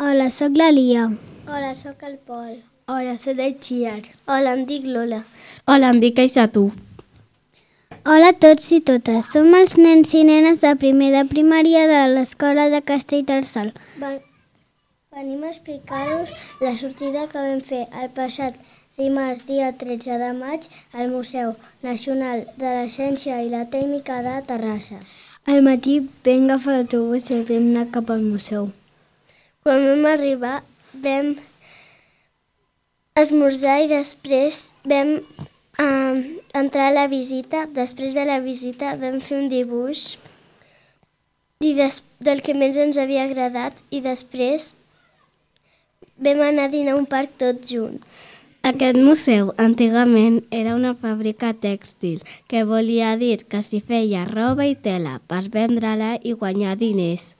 Hola, sóc la Lia. Hola, sóc el Pol. Hola, soc el Xiar. Hola, em dic Lola. Hola, em dic Aisatu. Hola a tots i totes. Som els nens i nenes de primer de primària de l'Escola de Castellterçol. Venim a explicar-vos la sortida que vam fer el passat dimarts, dia 13 de maig, al Museu Nacional de la Ciència i la Tècnica de Terrassa. Al matí vam agafar l'autobús i vam anar cap al museu. Quan vam arribar, vam esmorzar i després vam entrar a la visita. Després de la visita vam fer un dibuix del que més ens havia agradat i després vam anar a dinar a un parc tots junts. Aquest museu antigament era una fàbrica tèxtil, que volia dir que s'hi feia roba i tela per vendre-la i guanyar diners.